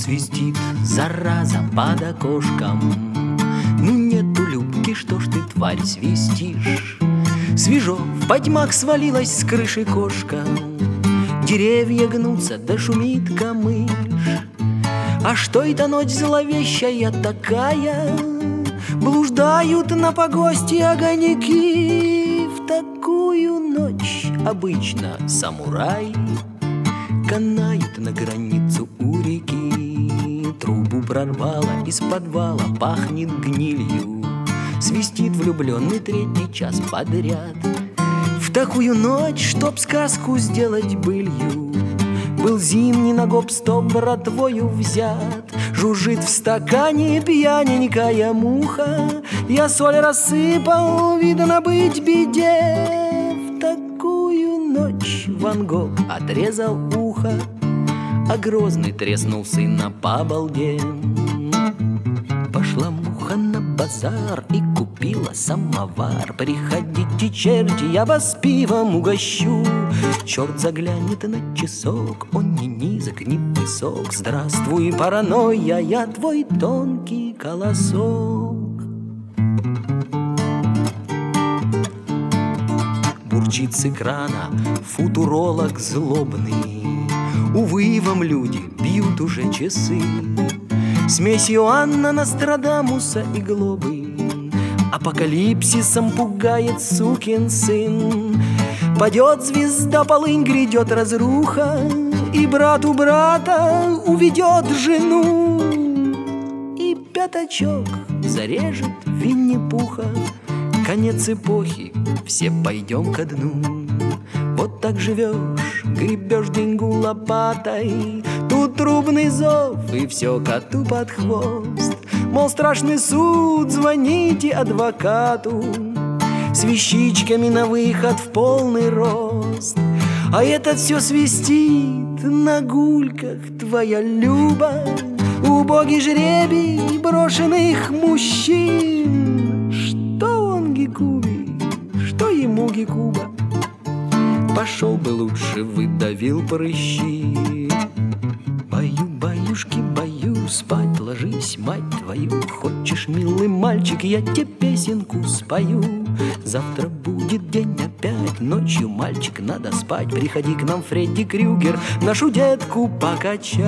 свистит, зараза, под окошком. Ну нету Любки, что ж ты, тварь, свистишь? Свежо, в потьмах свалилась с крыши кошка. Деревья гнутся, да шумит камыш. А что это ночь зловещая такая? Блуждают на погосте огоньки. В такую ночь обычно самурай канают на границу у реки. Трубу прорвало, из подвала пахнет гнилью. Свистит влюбленный третий час подряд. В такую ночь, чтоб сказку сделать былью, был зимний на гоп-стоп братвою взят. Жужжит в стакане пьяненькая муха. Я соль рассыпал, видно быть беде. В такую ночь Ван Гог отрезал ухо, а Грозный треснул сына по балде. Пошла муха на базар и купила самовар. Приходите, черти, я вас пивом угощу. Черт заглянет на часок, он ни низок, ни высок. Здравствуй, паранойя, я твой тонкий колосок. Бурчит с экрана футуролог злобный. Увы, вам, люди, бьют уже часы. Смесь Иоанна, Нострадамуса и Глобы. Апокалипсисом пугает сукин сын. Падет звезда, полынь, грядет разруха, и брат у брата уведет жену. И пятачок зарежет Винни-Пуха. Конец эпохи, все пойдем ко дну. Вот так живешь, гребешь деньгу лопатой. Тут трубный зов, и все коту под хвост. Мол, страшный суд, звоните адвокату. С вещичками на выход в полный рост. А этот все свистит на гульках, твоя Люба. Убогий жребий брошенных мужчин. Что он Гекубе, что ему Гекуба? Пошел бы лучше, выдавил прыщи. Баю, баюшки, баю, спать ложись, мать твою. Хочешь, милый мальчик, я тебе песенку спою. Завтра будет день опять, ночью, мальчик, надо спать. Приходи к нам, Фредди Крюгер, нашу детку покачать.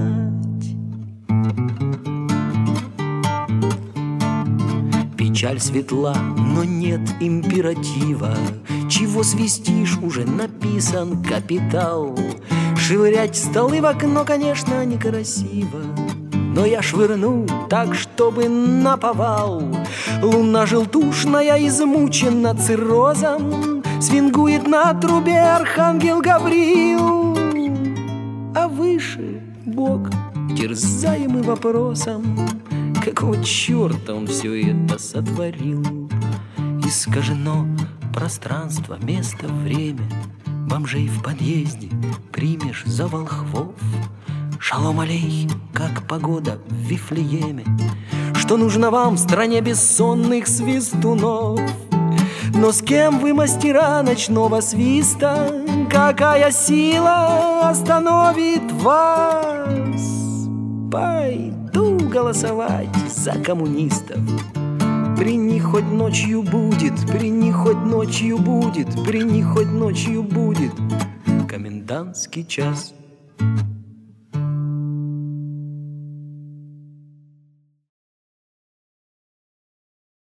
Печаль светла, но нет императива. Чего свистишь, уже написан капитал. Швырять столы в окно, конечно, некрасиво, но я швырну так, чтобы наповал. Луна желтушная, измучена циррозом, свингует на трубе архангел Гавриил. А выше Бог, терзаемый вопросом, какого черта он все это сотворил. Искажено пространство, место, время. Бомжей в подъезде примешь за волхвов. Шалом алейхим, как погода в Вифлееме. Что нужно вам в стране бессонных свистунов? Но с кем вы, мастера ночного свиста? Какая сила остановит вас? Пойду голосовать за коммунистов. При них хоть ночью будет, при них хоть ночью будет, при них хоть ночью будет комендантский час.